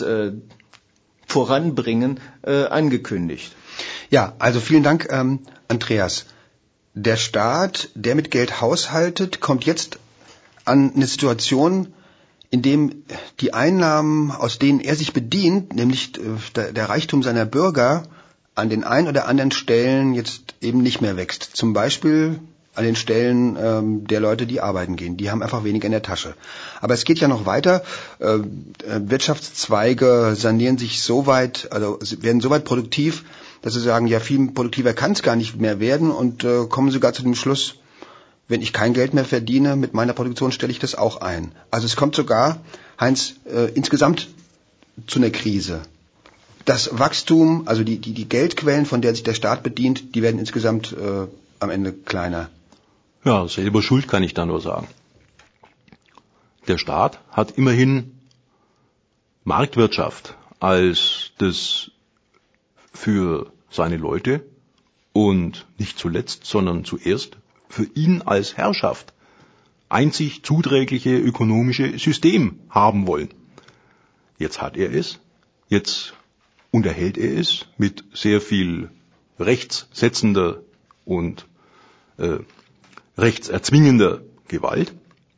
voranbringen, angekündigt. Ja, also vielen Dank, Andreas. Der Staat, der mit Geld haushaltet, kommt jetzt an eine Situation, in dem die Einnahmen, aus denen er sich bedient, nämlich der Reichtum seiner Bürger, an den einen oder anderen Stellen jetzt eben nicht mehr wächst. Zum Beispiel an den Stellen der Leute, die arbeiten gehen. Die haben einfach weniger in der Tasche. Aber es geht ja noch weiter. Wirtschaftszweige sanieren sich so weit, also werden so weit produktiv, dass sie sagen, ja, viel produktiver kann es gar nicht mehr werden und kommen sogar zu dem Schluss, wenn ich kein Geld mehr verdiene mit meiner Produktion, stelle ich das auch ein. Also es kommt sogar, Heinz, insgesamt zu einer Krise. Das Wachstum, also die Geldquellen, von der sich der Staat bedient, die werden insgesamt am Ende kleiner. Ja, selber schuld kann ich da nur sagen. Der Staat hat immerhin Marktwirtschaft als das für seine Leute und nicht zuletzt, sondern zuerst für ihn als Herrschaft einzig zuträgliche ökonomische System haben wollen. Jetzt hat er es, jetzt unterhält er es mit sehr viel rechtssetzender und rechtserzwingender Gewalt.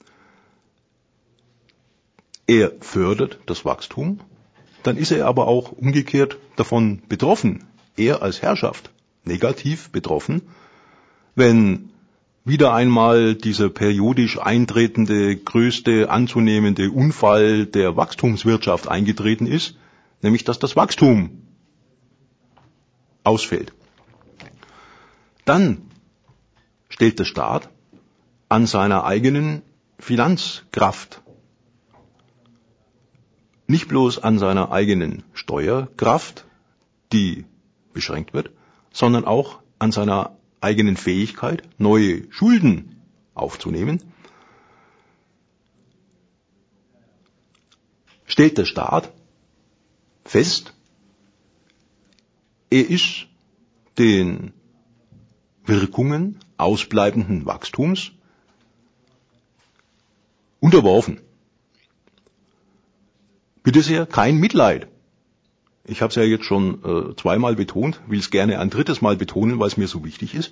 Er fördert das Wachstum, dann ist er aber auch umgekehrt davon betroffen, er als Herrschaft negativ betroffen, wenn wieder einmal dieser periodisch eintretende, größte anzunehmende Unfall der Wachstumswirtschaft eingetreten ist, nämlich dass das Wachstum ausfällt. Dann stellt der Staat an seiner eigenen Finanzkraft, nicht bloß an seiner eigenen Steuerkraft, die beschränkt wird, sondern auch an seiner eigenen Fähigkeit, neue Schulden aufzunehmen, stellt der Staat fest, er ist den Wirkungen ausbleibenden Wachstums unterworfen. Bitte sehr, kein Mitleid. Ich habe es ja jetzt schon zweimal betont, will es gerne ein drittes Mal betonen, weil es mir so wichtig ist.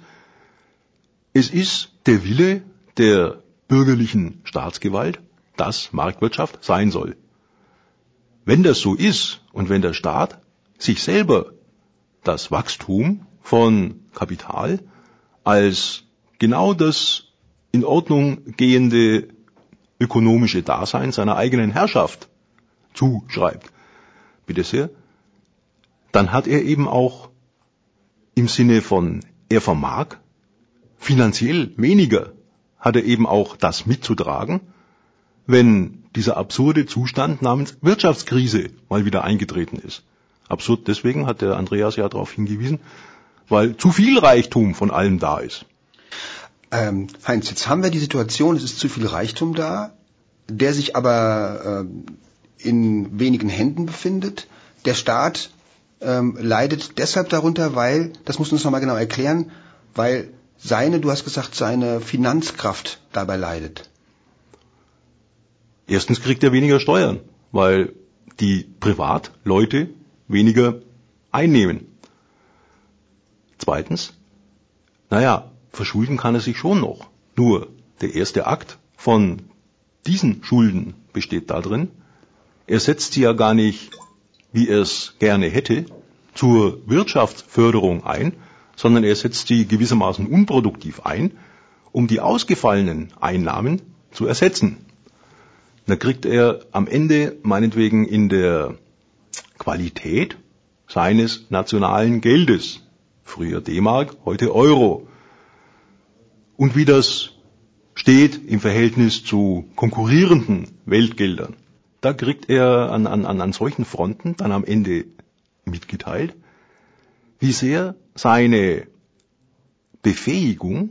Es ist der Wille der bürgerlichen Staatsgewalt, dass Marktwirtschaft sein soll. Wenn das so ist und wenn der Staat sich selber das Wachstum von Kapital als genau das in Ordnung gehende ökonomische Dasein seiner eigenen Herrschaft zuschreibt, bitte sehr, dann hat er eben auch im Sinne von, er vermag, finanziell weniger, hat er eben auch das mitzutragen, wenn dieser absurde Zustand namens Wirtschaftskrise mal wieder eingetreten ist. Absurd deswegen, hat der Andreas ja darauf hingewiesen, weil zu viel Reichtum von allem da ist. Heinz, jetzt haben wir die Situation, es ist zu viel Reichtum da, der sich aber in wenigen Händen befindet. Der Staat leidet deshalb darunter, weil, das musst du uns nochmal genau erklären, weil du hast gesagt, seine Finanzkraft dabei leidet. Erstens kriegt er weniger Steuern, weil die Privatleute weniger einnehmen. Zweitens, verschulden kann er sich schon noch. Nur der erste Akt von diesen Schulden besteht darin, er setzt sie ja gar nicht, wie er es gerne hätte, zur Wirtschaftsförderung ein, sondern er setzt sie gewissermaßen unproduktiv ein, um die ausgefallenen Einnahmen zu ersetzen. Da kriegt er am Ende meinetwegen in der Qualität seines nationalen Geldes, früher D-Mark, heute Euro. Und wie das steht im Verhältnis zu konkurrierenden Weltgeldern, da kriegt er an solchen Fronten dann am Ende mitgeteilt, wie sehr seine Befähigung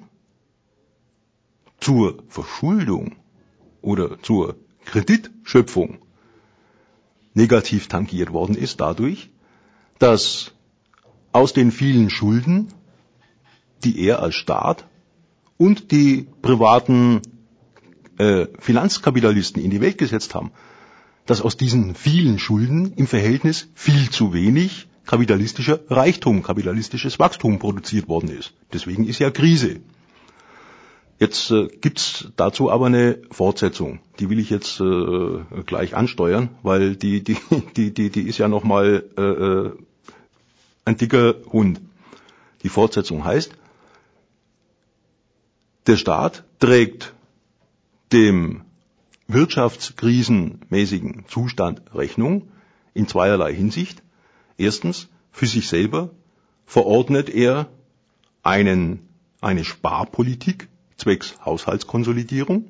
zur Verschuldung oder zur Kreditschöpfung negativ tangiert worden ist dadurch, dass aus den vielen Schulden, die er als Staat und die privaten Finanzkapitalisten in die Welt gesetzt haben, dass aus diesen vielen Schulden im Verhältnis viel zu wenig kapitalistischer Reichtum, kapitalistisches Wachstum produziert worden ist. Deswegen ist ja Krise. Jetzt gibt's dazu aber eine Fortsetzung. Die will ich jetzt gleich ansteuern, weil die ist ja nochmal ein dicker Hund. Die Fortsetzung heißt, der Staat trägt dem wirtschaftskrisenmäßigen Zustand Rechnung in zweierlei Hinsicht. Erstens, für sich selber verordnet er eine Sparpolitik zwecks Haushaltskonsolidierung,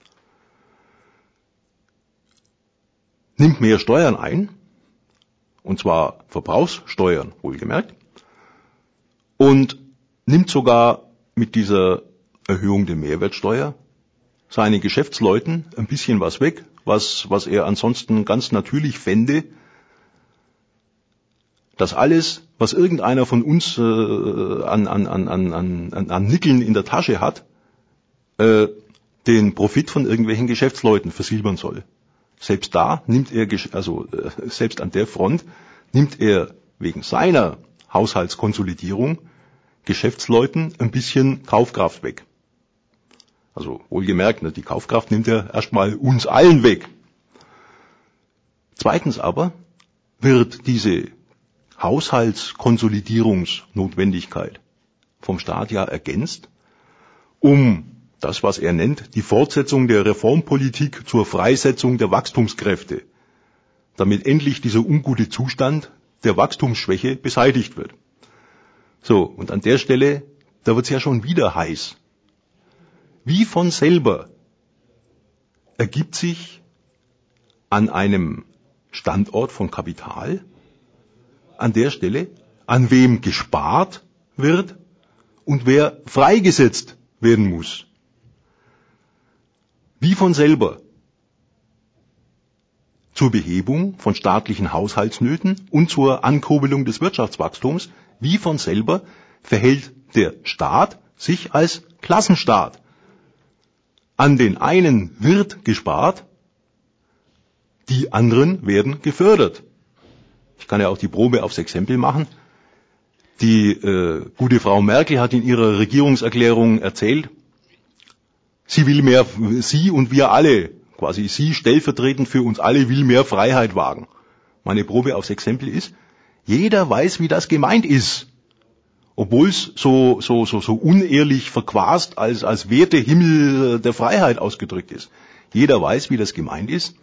nimmt mehr Steuern ein, und zwar Verbrauchssteuern wohlgemerkt, und nimmt sogar mit dieser Erhöhung der Mehrwertsteuer seinen Geschäftsleuten ein bisschen was weg, was er ansonsten ganz natürlich fände, dass alles, was irgendeiner von uns an Nickeln in der Tasche hat, den Profit von irgendwelchen Geschäftsleuten versilbern soll. Selbst da nimmt er, selbst an der Front nimmt er wegen seiner Haushaltskonsolidierung Geschäftsleuten ein bisschen Kaufkraft weg. Also wohlgemerkt, die Kaufkraft nimmt er erstmal uns allen weg. Zweitens aber wird diese Haushaltskonsolidierungsnotwendigkeit vom Staat ja ergänzt, um das, was er nennt, die Fortsetzung der Reformpolitik zur Freisetzung der Wachstumskräfte, damit endlich dieser ungute Zustand der Wachstumsschwäche beseitigt wird. So, und an der Stelle, da wird's ja schon wieder heiß. Wie von selber ergibt sich an einem Standort von Kapital, an der Stelle, an wem gespart wird und wer freigesetzt werden muss. Wie von selber zur Behebung von staatlichen Haushaltsnöten und zur Ankurbelung des Wirtschaftswachstums, wie von selber verhält der Staat sich als Klassenstaat. An den einen wird gespart, die anderen werden gefördert. Ich kann ja auch die Probe aufs Exempel machen. Die gute Frau Merkel hat in ihrer Regierungserklärung erzählt, sie will mehr, sie und wir alle, quasi sie stellvertretend für uns alle, will mehr Freiheit wagen. Meine Probe aufs Exempel ist, jeder weiß, wie das gemeint ist. Obwohl es so unehrlich verquast als Wertehimmel der Freiheit ausgedrückt ist. Jeder weiß, wie das gemeint ist.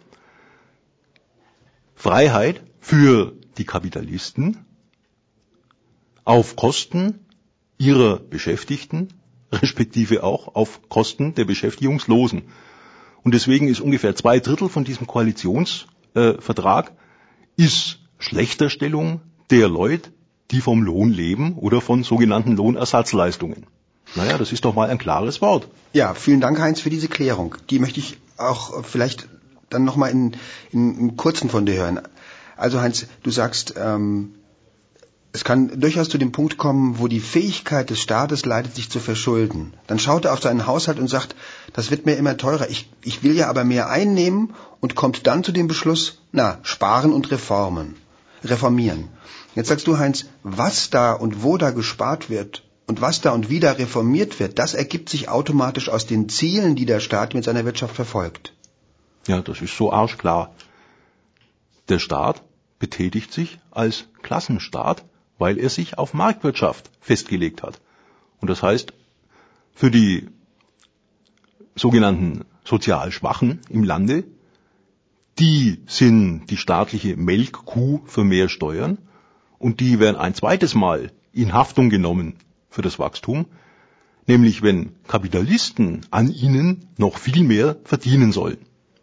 Freiheit für die Kapitalisten auf Kosten ihrer Beschäftigten, respektive auch auf Kosten der Beschäftigungslosen. Und deswegen ist ungefähr 2/3 von diesem Koalitionsvertrag ist Schlechterstellung der Leute, die vom Lohn leben oder von sogenannten Lohnersatzleistungen. Naja, das ist doch mal ein klares Wort. Ja, vielen Dank, Heinz, für diese Klärung. Die möchte ich auch vielleicht dann nochmal in kurzen von dir hören. Also Heinz, du sagst, es kann durchaus zu dem Punkt kommen, wo die Fähigkeit des Staates leidet, sich zu verschulden. Dann schaut er auf seinen Haushalt und sagt, das wird mir immer teurer. Ich will ja aber mehr einnehmen und kommt dann zu dem Beschluss, sparen und reformieren. Jetzt sagst du, Heinz, was da und wo da gespart wird und was da und wie da reformiert wird, das ergibt sich automatisch aus den Zielen, die der Staat mit seiner Wirtschaft verfolgt. Ja, das ist so arschklar. Der Staat betätigt sich als Klassenstaat, weil er sich auf Marktwirtschaft festgelegt hat. Und das heißt, für die sogenannten sozial Schwachen im Lande, die sind die staatliche Melkkuh für mehr Steuern und die werden ein zweites Mal in Haftung genommen für das Wachstum, nämlich wenn Kapitalisten an ihnen noch viel mehr verdienen sollen.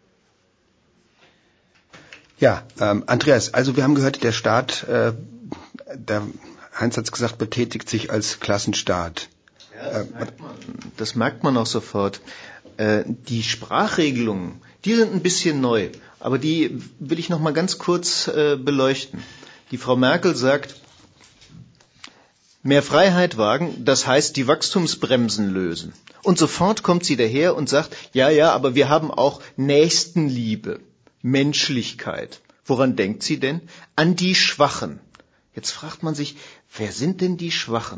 Ja, Andreas, also wir haben gehört, der Staat, der Heinz hat es gesagt, betätigt sich als Klassenstaat. Ja, das merkt man auch sofort. Die Sprachregelungen, die sind ein bisschen neu, aber die will ich noch mal ganz kurz beleuchten. Die Frau Merkel sagt, mehr Freiheit wagen, das heißt die Wachstumsbremsen lösen. Und sofort kommt sie daher und sagt, ja, aber wir haben auch Nächstenliebe, Menschlichkeit. Woran denkt sie denn? An die Schwachen. Jetzt fragt man sich, wer sind denn die Schwachen?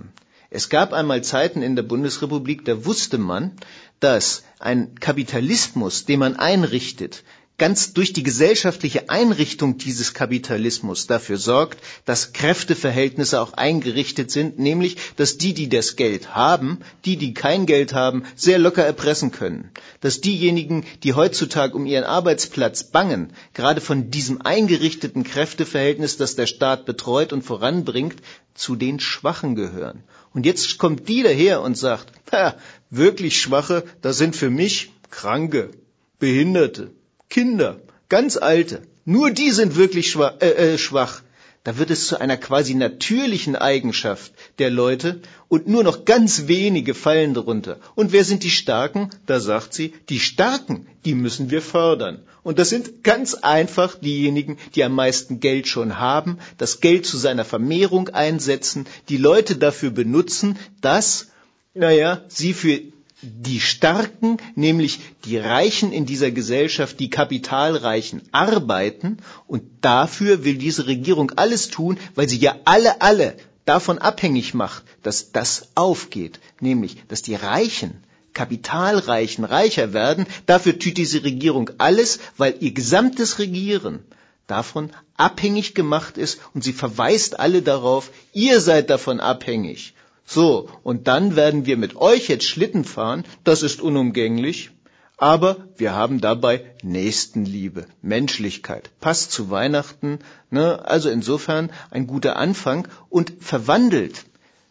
Es gab einmal Zeiten in der Bundesrepublik, da wusste man, dass ein Kapitalismus, den man einrichtet, ganz durch die gesellschaftliche Einrichtung dieses Kapitalismus dafür sorgt, dass Kräfteverhältnisse auch eingerichtet sind, nämlich, dass die das Geld haben, die kein Geld haben, sehr locker erpressen können. Dass diejenigen, die heutzutage um ihren Arbeitsplatz bangen, gerade von diesem eingerichteten Kräfteverhältnis, das der Staat betreut und voranbringt, zu den Schwachen gehören. Und jetzt kommt die daher und sagt, wirklich Schwache, das sind für mich Kranke, Behinderte, Kinder, ganz Alte, nur die sind wirklich schwach. Da wird es zu einer quasi natürlichen Eigenschaft der Leute und nur noch ganz wenige fallen darunter. Und wer sind die Starken? Da sagt sie, die Starken, die müssen wir fördern. Und das sind ganz einfach diejenigen, die am meisten Geld schon haben, das Geld zu seiner Vermehrung einsetzen, die Leute dafür benutzen, dass, sie für die Starken, nämlich die Reichen in dieser Gesellschaft, die Kapitalreichen, arbeiten, und dafür will diese Regierung alles tun, weil sie ja alle davon abhängig macht, dass das aufgeht, nämlich, dass die Reichen, Kapitalreichen reicher werden. Dafür tut diese Regierung alles, weil ihr gesamtes Regieren davon abhängig gemacht ist, und sie verweist alle darauf, ihr seid davon abhängig. So, und dann werden wir mit euch jetzt Schlitten fahren, das ist unumgänglich, aber wir haben dabei Nächstenliebe, Menschlichkeit, passt zu Weihnachten, also insofern ein guter Anfang, und verwandelt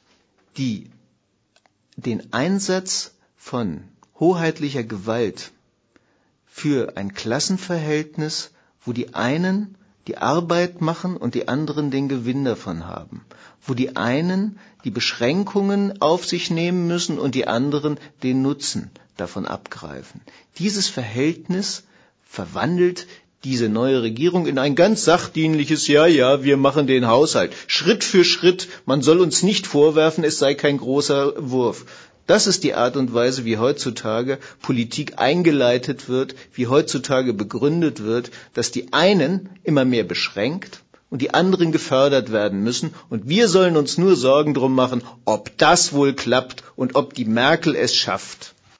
den Einsatz von hoheitlicher Gewalt für ein Klassenverhältnis, wo die einen die Arbeit machen und die anderen den Gewinn davon haben, wo die einen die Beschränkungen auf sich nehmen müssen und die anderen den Nutzen davon abgreifen. Dieses Verhältnis verwandelt diese neue Regierung in ein ganz sachdienliches, wir machen den Haushalt, Schritt für Schritt, man soll uns nicht vorwerfen, es sei kein großer Wurf. Das ist die Art und Weise, wie heutzutage Politik eingeleitet wird, wie heutzutage begründet wird, dass die einen immer mehr beschränkt und die anderen gefördert werden müssen. Und wir sollen uns nur Sorgen drum machen, ob das wohl klappt und ob die Merkel es schafft.